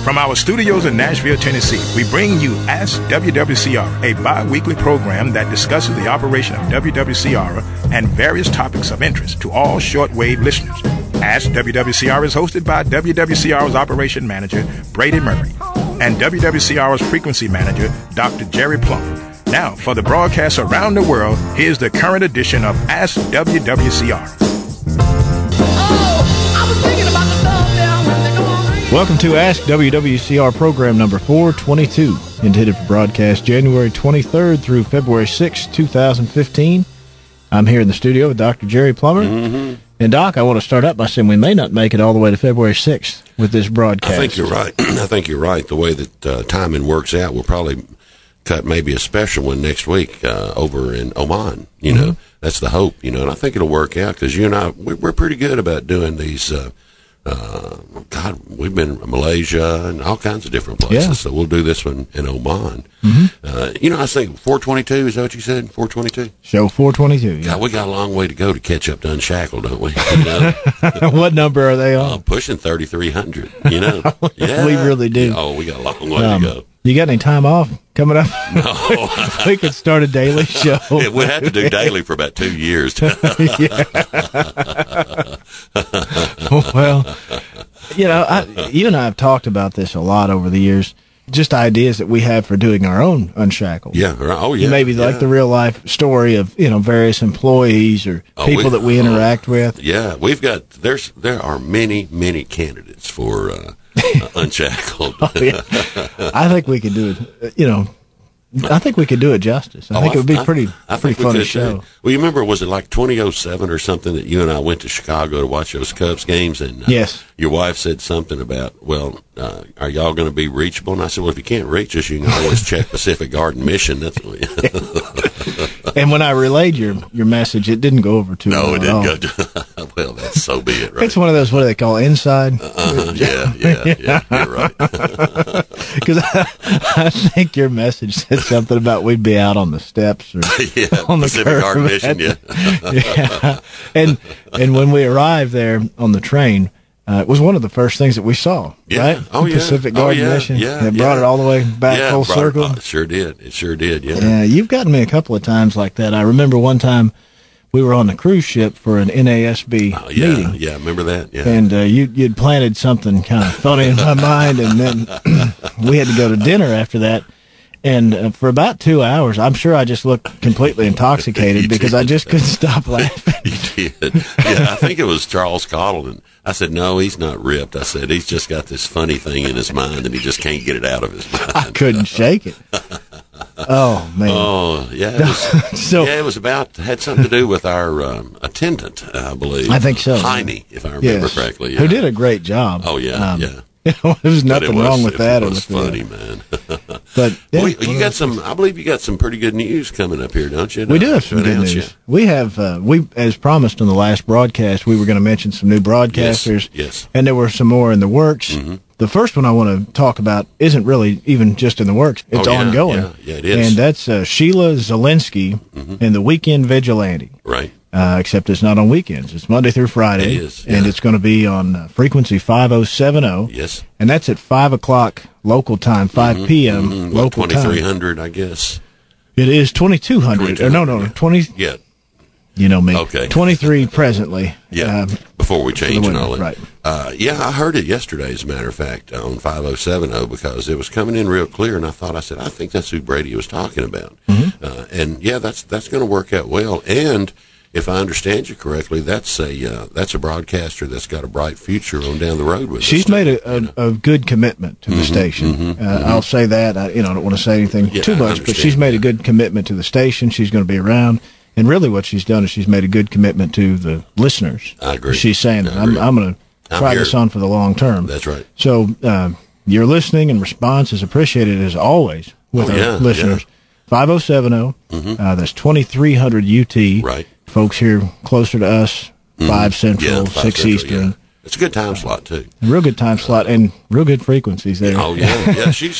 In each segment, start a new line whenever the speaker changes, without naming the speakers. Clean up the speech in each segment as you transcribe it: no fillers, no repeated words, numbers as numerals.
From our studios in Nashville, Tennessee, we bring you Ask WWCR, a bi-weekly program that discusses the operation of WWCR and various topics of interest to all shortwave listeners. Ask WWCR is hosted by WWCR's operation manager, Brady Murray, and WWCR's frequency manager, Dr. Jerry Plummer. Now, for the broadcast around the world, here's the current edition of Ask WWCR.
Welcome to Ask WWCR program number 422, intended for broadcast January 23rd through February 6th, 2015. I'm here in the studio with Dr. Jerry Plummer. Mm-hmm. And, Doc, I want to start out by saying we may not make it all the way to February 6th with this broadcast.
I think you're right. I think you're right. The way that timing works out, we'll probably cut maybe a special one next week over in Oman. You know, that's the hope, you know, and I think it'll work out because you and I, we're pretty good about doing these God, we've been in Malaysia and all kinds of different places, yeah. So we'll do this one in Oman. Mm-hmm. You know, I think 422, is that what you said? 422?
Show 422, yeah.
God, we got a long way to go to catch up to Unshackled, don't we? You know?
What number are they on?
Pushing 3,300, you know. Yeah.
We really do.
Oh, we got a long way to go.
You got any time off coming up?
No.
We could start a daily show.
We'll have to do daily for about 2 years.
Well, you know, you and I have talked about this a lot over the years, just ideas that we have for doing our own Unshackled.
Yeah. Oh, yeah.
Maybe like the real life story of, you know, various employees or people that we interact with.
Yeah, we've got, there are many, many candidates for Unshackled.
Oh, yeah. I think we could do it, you know. I think we could do it justice. I think it would be pretty funny show.
Too. Well, you remember, was it like 2007 or something that you and I went to Chicago to watch those Cubs games? And
yes. Your
wife said something about, well, are y'all going to be reachable? And I said, well, if you can't reach us, you can always check Pacific Garden Mission. That's
And when I relayed your message, it didn't go over too well.
No, it didn't go. Well, that's so be it, right?
It's one of those, what do they call, inside?
Yeah, you're right.
Because I think your message said something about we'd be out on the steps or on the
Pacific Garden Mission,
yeah. And when we arrived there on the train, it was one of the first things that we saw, right?
Oh, yeah.
Pacific Garden Mission.
Yeah.
It brought it all the way back full circle.
It sure did. It sure did, yeah.
Yeah, you've gotten me a couple of times like that. I remember one time we were on a cruise ship for an NASB meeting.
Yeah, remember that? Yeah.
And you'd planted something kind of funny in my mind, and then we had to go to dinner after that. And for about 2 hours, I'm sure I just looked completely intoxicated because I just couldn't stop laughing.
You did. Yeah, I think it was Charles Cottle. And I said, no, he's not ripped. I said, he's just got this funny thing in his mind, and he just can't get it out of his mind.
I couldn't shake it. Oh, man.
Oh, yeah. It was had something to do with our attendant, I believe.
I think so.
Heine, if I remember correctly. Yeah.
Who did a great job.
Oh, yeah, yeah.
You know, there's nothing wrong with that.
It was funny, man.
But
yeah, you got some. I believe you got some pretty good news coming up here, don't you?
We do have some good news. You. We have. We, as promised on the last broadcast, we were going to mention some new broadcasters.
Yes.
And there were some more in the works. Mm-hmm. The first one I want to talk about isn't really even just in the works. It's ongoing.
Yeah, it is.
And that's Sheila Zielinski and the Weekend Vigilante.
Right.
Except it's not on weekends. It's Monday through Friday.
It is, yeah.
And it's going to be on frequency 5070.
Yes.
And that's at 5 o'clock local time, 5 p.m. local
2300, I guess.
It is 2200. No, 20.
Yeah.
You know me.
Okay.
23 presently.
Yeah. Before we change and all that.
Right.
Yeah, I heard it yesterday, as a matter of fact, on 5070 because it was coming in real clear, and I said, I think that's who Brady was talking about. Mm-hmm. And yeah, that's going to work out well. And if I understand you correctly, that's a broadcaster that's got a bright future on down the road with us.
She's made a good commitment to the station. I'll say that. I don't want to say anything too much, but she's made a good commitment to the station. She's going to be around. And really what she's done is she's made a good commitment to the listeners.
I agree.
She's saying, I'm going to try this on for the long term.
That's right.
So your listening and response is appreciated as always with our listeners. 5070, that's 2300 UT.
Right.
Folks here closer to us, 5 Central, 6 Eastern.
Yeah. It's a good time slot, too.
A real good time slot and real good frequencies there.
Oh, yeah. Yeah, she's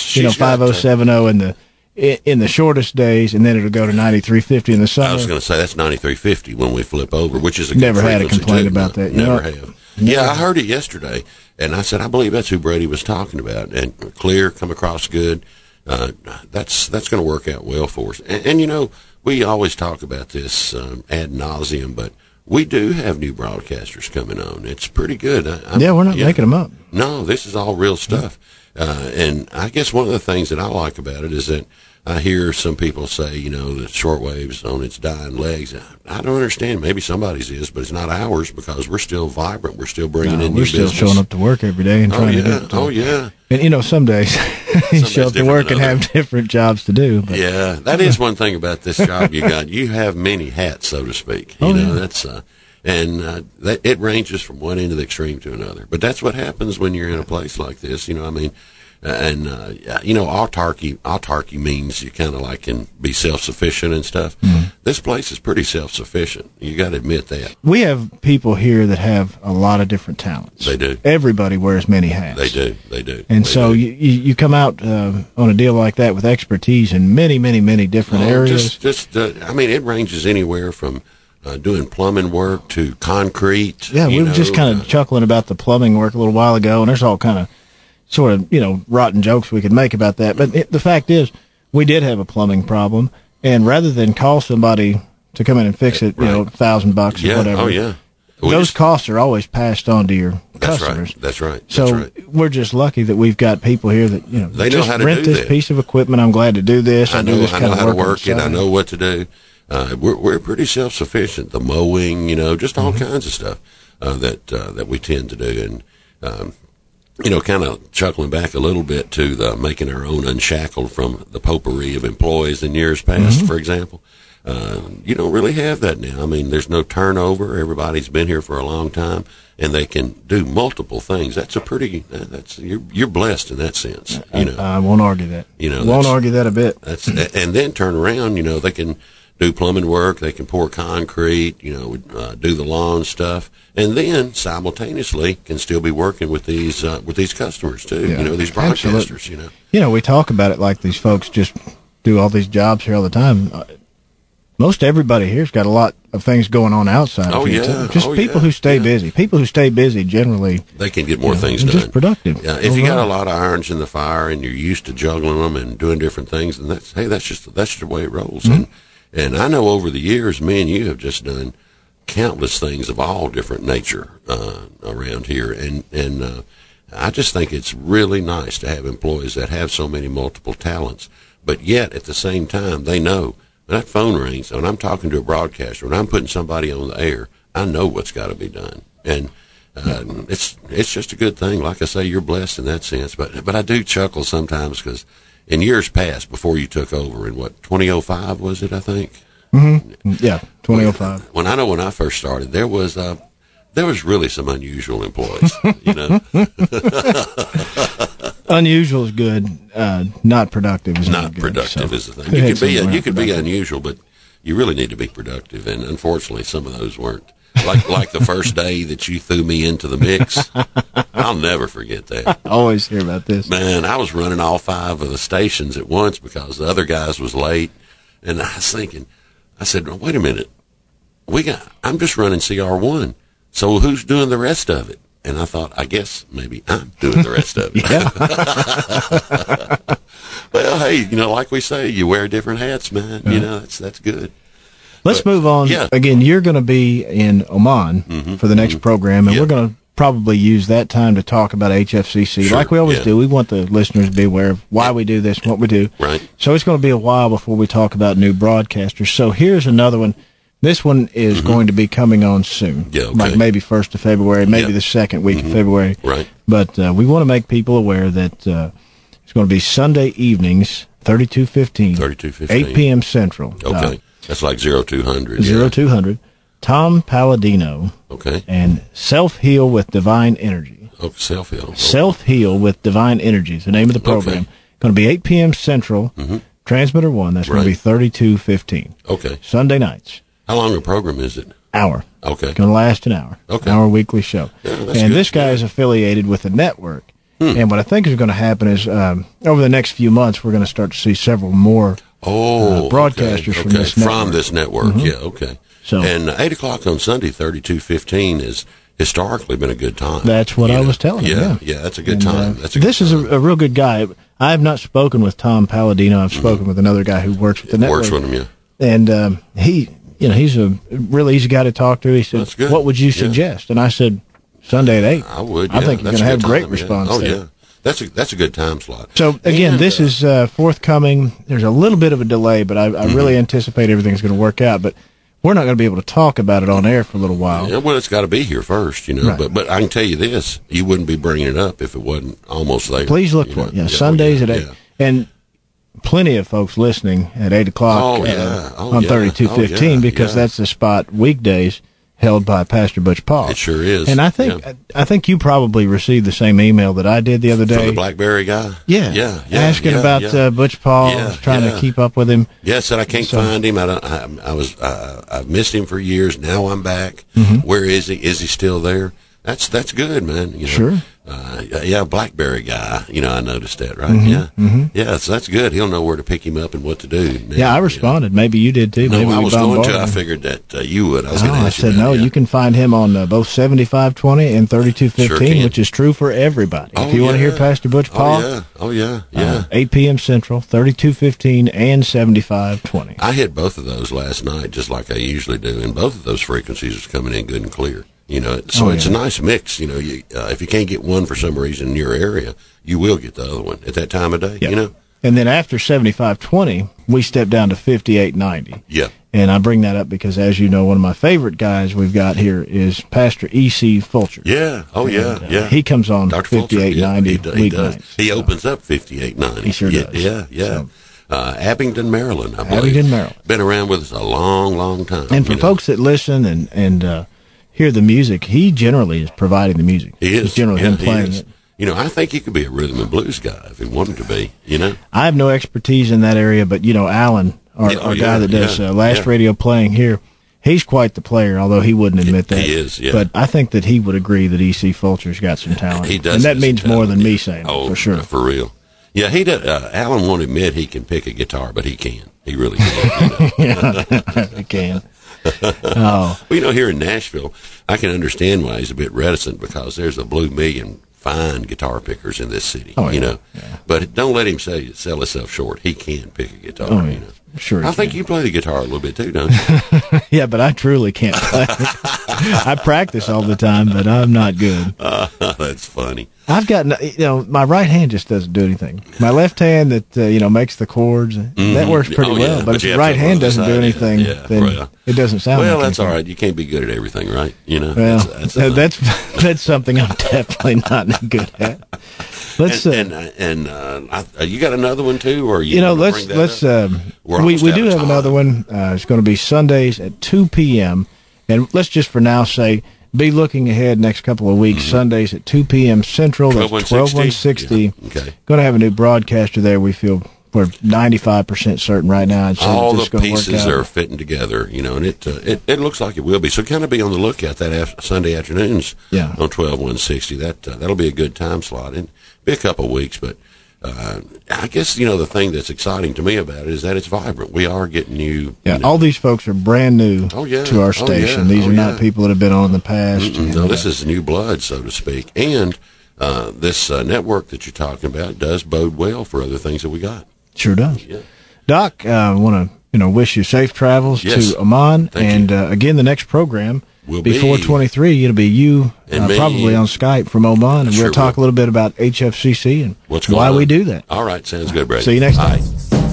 5070 in the shortest days, and then it'll go to 9350 in the summer.
I was going to say that's 9350 when we flip over, which is a good
Never had a complaint about that.
Never have. Yeah, I heard it yesterday, And I said, I believe that's who Brady was talking about. And clear, come across good. That's going to work out well for us. And you know, we always talk about this ad nauseum, but we do have new broadcasters coming on. It's pretty good.
We're not making them up.
No, this is all real stuff. And I guess one of the things that I like about it is that I hear some people say, you know, that shortwave's on its dying legs. I don't understand. Maybe somebody's is, but it's not ours because we're still vibrant. We're still bringing in new business.
We're still showing up to work every day and trying to do it.
Oh, yeah.
And, you know, some days you show up to work and have different jobs to do. But.
Yeah, that is one thing about this job you got. You have many hats, so to speak. You know, that's... it ranges from one end of the extreme to another. But that's what happens when you're in a place like this. You know, I mean, you know, autarky means you kind of like can be self-sufficient and stuff. Mm-hmm. This place is pretty self-sufficient. You got to admit that.
We have people here that have a lot of different talents.
They do.
Everybody wears many hats.
They do.
And so you come out on a deal like that with expertise in many, many, many different areas.
I mean, it ranges anywhere from doing plumbing work to concrete.
Yeah, we were just kind of chuckling about the plumbing work a little while ago, and there's all kind of sort of, you know, rotten jokes we could make about that. But the fact is, we did have a plumbing problem, and rather than call somebody to come in and fix it, you know, $1,000 or whatever.
Oh, yeah.
Those costs are always passed on to your customers.
That's right.
So we're just lucky that we've got people here that, you know,
they know how to
rent
do
this piece of equipment. I'm glad to do this.
I know how to work it. I know what to do. We're pretty self-sufficient. The mowing, you know, just all kinds of stuff that we tend to do. And you know, kind of chuckling back a little bit to the making our own unshackled from the potpourri of employees in years past, for example. You don't really have that now. I mean, there's no turnover. Everybody's been here for a long time, and they can do multiple things. That's a pretty. You're blessed in that sense. You know,
I won't argue that.
You know,
won't argue that a bit.
And then turn around. You know, they can do plumbing work. They can pour concrete. You know, do the lawn stuff, and then simultaneously can still be working with these customers too. Yeah, you know, these broadcasters. Absolutely.
You know, we talk about it like these folks just do all these jobs here all the time. Most everybody here's got a lot of things going on outside.
Oh, yeah.
Just people who stay busy. People who stay busy generally.
They can get more things done.
Just productive.
Yeah, if you got a lot of irons in the fire and you're used to juggling them and doing different things, then that's just the way it rolls. Mm-hmm. And I know over the years, me and you have just done countless things of all different nature around here. And I just think it's really nice to have employees that have so many multiple talents, but yet at the same time, they know that phone rings, and I'm talking to a broadcaster, when I'm putting somebody on the air, I know what's got to be done. And it's just a good thing. Like I say, you're blessed in that sense. But I do chuckle sometimes because in years past, before you took over, in 2005 was it, I think?
Mm-hmm. Yeah, 2005.
When I first started, there was really some unusual employees, you know.
Unusual is good. Not productive is
not good. Productive is the thing. You could be unusual, but you really need to be productive. And unfortunately, some of those weren't. Like the first day that you threw me into the mix, I'll never forget that.
I always hear about this.
Man, I was running all 5 of the stations at once because the other guys was late, and I was thinking, I said, well, wait a minute, I'm just running CR1, so who's doing the rest of it? And I thought, I guess maybe I'm doing the rest of it. Well, hey, you know, like we say, you wear different hats, man. You know, that's good.
Let's move on. Yeah. Again, you're going to be in Oman for the next program, and we're going to probably use that time to talk about HFCC. Sure. Like we always do. We want the listeners to be aware of why we do this and what we do.
Right.
So it's going to be a while before we talk about new broadcasters. So here's another one. This one is going to be coming on soon.
Yeah, okay.
Like maybe 1st of February, maybe the second week of February.
Right.
But we want to make people aware that it's going to be Sunday evenings, 3215, 8 p.m. Central.
Okay. That's like 0200.
0200. Tom Palladino.
Okay.
And Self Heal with Divine Energy.
Oh, Self Heal. Okay.
Self Heal with Divine Energy is the name of the program.
Okay.
Going to be 8 p.m. Central. Transmitter 1. That's going to be 3215.
Okay.
Sunday nights.
How long a program is it?
Hour.
Okay.
It's going to last an hour.
Okay.
Hour weekly show.
Yeah,
and
good.
This guy is affiliated with a network. And what I think is going to happen is over the next few months, we're going to start to see several more broadcasters from this network.
From this network, yeah, okay.
So,
and 8 o'clock on Sunday, 3215 is historically been a good time.
That's what I was telling him.
Yeah, that's a good time.
This is a real good guy. I have not spoken with Tom Palladino. I've spoken with another guy who works with the network.
Works with him, yeah.
And he's a really easy guy to talk to. He said, "What would you suggest?" And I said, "Sunday at 8."
I would. Yeah.
I think you're going to have great response.
Oh
there.
yeah. That's a good time slot.
So, again, this is forthcoming. There's a little bit of a delay, but I really anticipate everything's going to work out. But we're not going to be able to talk about it on air for a little while.
Yeah, well, it's got to be here first, Right. But I can tell you this. You wouldn't be bringing it up if it wasn't almost there.
Please look for it. Yeah, Sundays at 8. Yeah. And plenty of folks listening at 8 o'clock on 3215 because that's the spot weekdays held by Pastor Butch Paul.
It sure is.
And I think you probably received the same email that I did the other day.
From the Blackberry guy?
Yeah. Asking about Butch Paul, trying to keep up with him.
Yeah, said I can't find him. I've missed him for years. Now I'm back. Mm-hmm. Where is he? Is he still there? That's good, man.
Sure.
Blackberry guy. I noticed that, right?
Mm-hmm.
Yeah.
Mm-hmm.
Yeah, so that's good. He'll know where to pick him up and what to do. Now,
yeah, I responded. Maybe you did too. Maybe
I was going to. I figured that you would. I was going to ask you.
I said, you can find him on both 7520 and 3215, which is true for everybody. If you want to hear Pastor Butch Paul, 8 p.m. Central, 3215 and 7520.
I hit both of those last night, just like I usually do, and both of those frequencies was coming in good and clear. It's a nice mix. If you can't get one for some reason in your area, you will get the other one at that time of day.
Yep. And then after 7520, we step down to 5890.
Yeah.
And I bring that up because, as you know, one of my favorite guys we've got here is Pastor E.C. Fulcher.
Yeah. Oh, yeah.
He comes on Dr. 5890 weeknights.
He opens up 5890.
He sure does.
Yeah. Abingdon, Maryland, I believe.
Abingdon, Maryland.
Been around with us a long, long time.
And for folks that listen and hear the music, he generally is providing the music.
He is.
It's generally him playing it.
I think he could be a rhythm and blues guy if he wanted to be,
I have no expertise in that area, but, Alan, our guy that does Last Radio Playing here, he's quite the player, although he wouldn't admit that.
He is, yeah.
But I think that he would agree that E.C. Fulcher's got some talent.
He does.
And that means more than me saying it, for sure.
For real. Yeah, he does. Alan won't admit he can pick a guitar, but he can. He really can.
He can.
Well, here in Nashville, I can understand why he's a bit reticent because there's a blue million fine guitar pickers in this city,
Yeah.
But don't let him sell himself short. He can pick a guitar,
Sure.
I think you play the guitar a little bit too, don't you?
Yeah, but I truly can't play. I practice all the time, but I'm not good.
That's funny.
I've got, my right hand just doesn't do anything. My left hand that, makes the chords, that works pretty well. But if the right hand doesn't do anything, then it doesn't sound like
that's all right. You can't be good at everything, right?
Well, that's something I'm definitely not good at. Let's
you got another one too, or we
do have another one. It's going to be Sundays at 2 p.m. and let's just for now say be looking ahead next couple of weeks. Sundays at 2 p.m. Central. That's 12160.
Yeah. Okay.
Going to have a new broadcaster there. We feel we're 95% certain right now.
All the pieces are fitting together, and it looks like it will be. So kind of be on the lookout that Sunday afternoons on 12160. That'll be a good time slot. And be a couple of weeks, but I guess the thing that's exciting to me about it is that it's vibrant. We are getting new.
Yeah, all these folks are brand new to our station. These are not people that have been on in the past.
No, this is new blood, so to speak. And this network that you're talking about does bode well for other things that we got.
Sure does.
Yeah.
Doc, I want to wish you safe travels to Oman.
Thank you.
Again, the next program
will
be 423. It'll be you probably on Skype from Oman, and we'll talk a little bit about HFCC and why we do that.
All right, sounds good, Brady.
See you next time.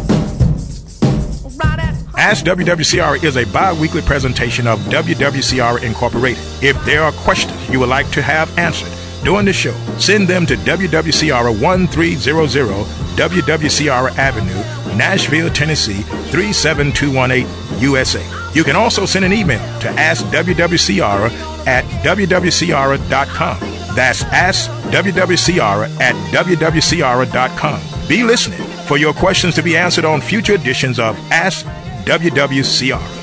Ask WWCR is a bi-weekly presentation of WWCR Incorporated. If there are questions you would like to have answered during the show, send them to WWCR 1300 WWCR Avenue, Nashville, Tennessee 37218 USA. You can also send an email to AskWWCR at WWCR.com. That's AskWWCR at WWCR.com. Be listening for your questions to be answered on future editions of Ask WWCR.